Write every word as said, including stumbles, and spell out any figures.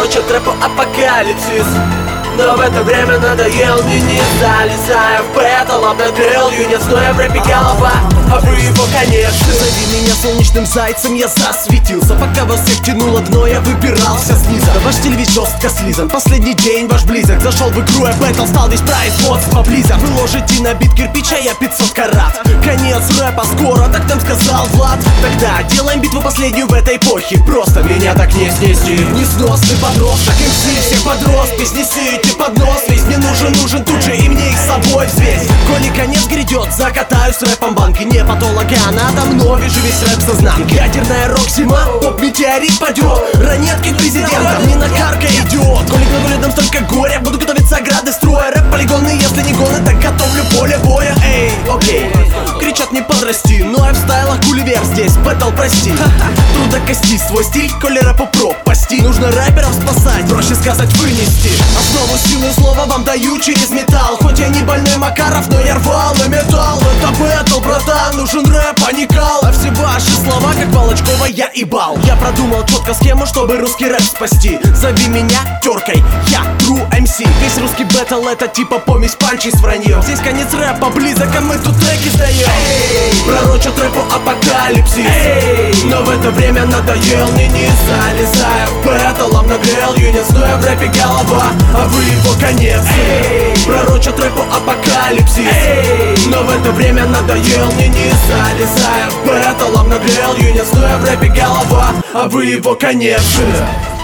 Пророчат рэпу апокалипсис, но в это время надоел мне, не залезая в бэтл. Обнаглел юнец, но я в рэпе голова, а вы его конец. Зови меня солнечным зайцем, я засветился. Пока вас всех тянуло дно, я выбирался снизу. Да ваш телевизор жестко слизан, последний день ваш близок. Зашел в игру, я бэтл, стал весь производство Blizzard. Вы ложите на бит кирпич, а я пятьсот карат. Конец рэпа скоро, так нам сказал Влад. Тогда делаем битву последнюю в этой эпохе. Просто меня так не снести. Несносный подросток, эм си всех подрос. Песни сыйте под нос, весь мне нужен, нужен тут же и мне их с собой взвесь. Коли конец грядет, закатаю с рэпом банки. Не патологоанатом, но вижу весь рэп сознанки. Ядерная рок-зима, поп-метеорит падет. Ранетки президента, не на карка идиот. Коли к новым столько горя, буду готовиться ограды строя. Рэп полигонный, если не гоны, так готовлю поле боя. Эй, окей, кричат не подрасти, но я в стайлах Гулливер здесь, бэтл прости. Трудно кости свой стиль, коли рэпу пропасти. Нужно рэперов спасать, проще сказать вынести. Основу силы слова вам даю через металл. Хоть я не больной Макаров, но я рвал на металл. Это бэтл, братан, нужен рэп, а не кал. А все ваши слова, как Волочкова, я ебал. Я продумал четко схему, чтобы русский рэп спасти. Зови меня теркой, я true эм си. Весь русский бэтл это типа помесь панчей с враньем. Здесь конец рэпа близок, а мы тут треки сдаем. Пророчат рэпу апокалипсис, эй, но в это время надоел мне, не залезая в бэтл. Обнаглел юнец, но я в рэпе голова, а вы его конец. Эй, пророчат рэпу апокалипсис, эй, но в это время надоел мне, не залезая в бэтл. Обнаглел юнец, но я в рэпе голова, а вы его конец.